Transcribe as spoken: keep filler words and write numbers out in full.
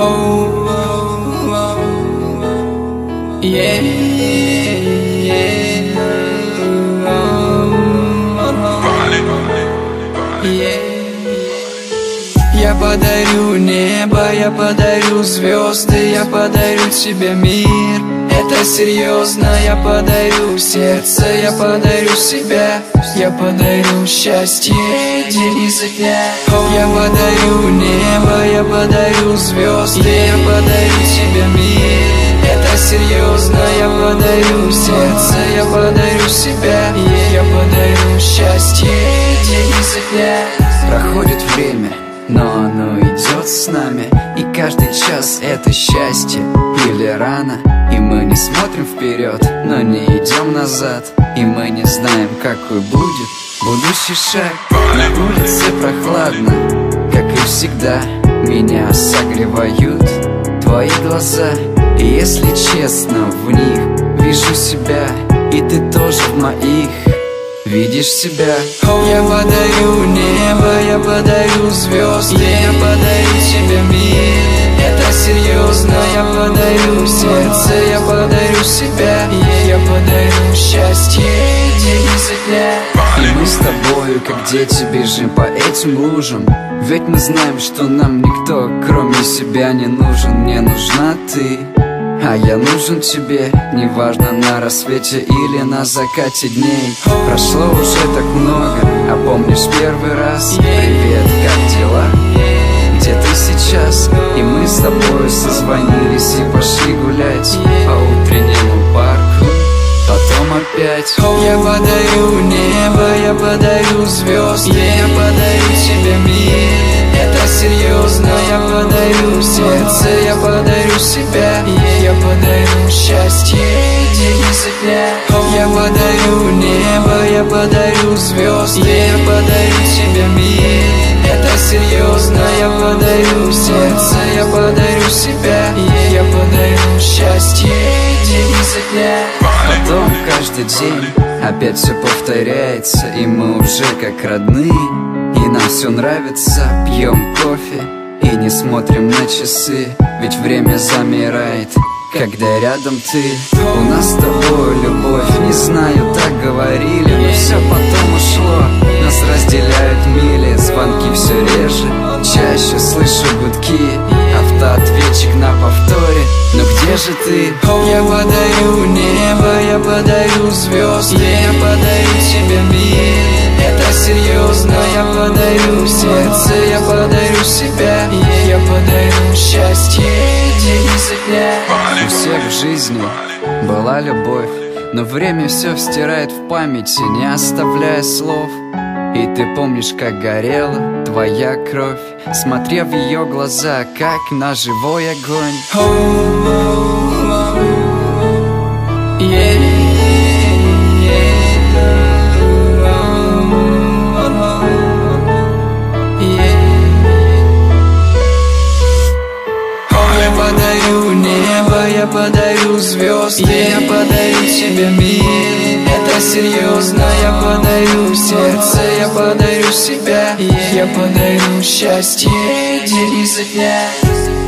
Yeah, yeah, yeah. Я подарю небо, я подарю звезды, я подарю тебе мир. Это серьезно, я подарю сердце, я подарю себя. Я подарю счастье день изо дня. Я подарю небо, я подарю звезды, я подарю тебе мир. Это серьезно, я подарю сердце, я подарю себя. Я подарю счастье день изо дня. Проходит время, но оно идет с нами, и каждый час это счастье или рано. И мы не смотрим вперед, но не идем назад, и мы не знаем, какой будет будущий шаг. На улице прохладно, как и всегда. Меня согревают твои глаза, и если честно, в них вижу себя, и ты тоже в моих видишь себя. Я подарю небо, я подарю звезды, я подарю тебе мир. Это серьезно, я подарю сердце, я подарю себя. Я подарю счастье день изо дня. И мы с тобою, как дети, бежим по этим лужам, ведь мы знаем, что нам никто, кроме себя, не нужен. Мне нужна ты, а я нужен тебе, неважно, на рассвете или на закате дней. Прошло уже так много, а помнишь первый раз? Привет, как дела? Где ты сейчас? И мы с тобой созвонились и пошли гулять по утреннему парку, потом опять. Я подарю небо, я подарю звезды, я подарю тебе мир. Это серьезно, я подарю сердце, я подарю себя. Я подарю счастье день изо дня. Я подарю небо, я подарю звезды, я подарю тебе мир. Это серьезно, я подарю сердце, я подарю себя. Я подарю счастье день изо дня. Потом каждый день опять все повторяется, и мы уже как родные, и нам все нравится. Пьем кофе и не смотрим на часы, ведь время замирает, когда рядом ты. У нас с тобой любовь, не знаю, так говорили, но все потом ушло. Нас разделяют мили, звонки все реже, чаще слышу гудки, автоответчик на повторе. Но где же ты? Я подарю небо, я подарю звезды, я подарю тебе мир. Это серьезно, я подарю сердце, я подарю себя. Я подарю счастье день изо дня. У всех в жизни была любовь, но время все стирает в памяти, не оставляя слов. И ты помнишь, как горела твоя кровь, смотря в ее глаза, как на живой огонь. Yeah. Я подарю небо, я подарю звезды, я подарю тебе мир. Это серьезно, я подарю сердце, я подарю себя. Я подарю счастье день изо дня.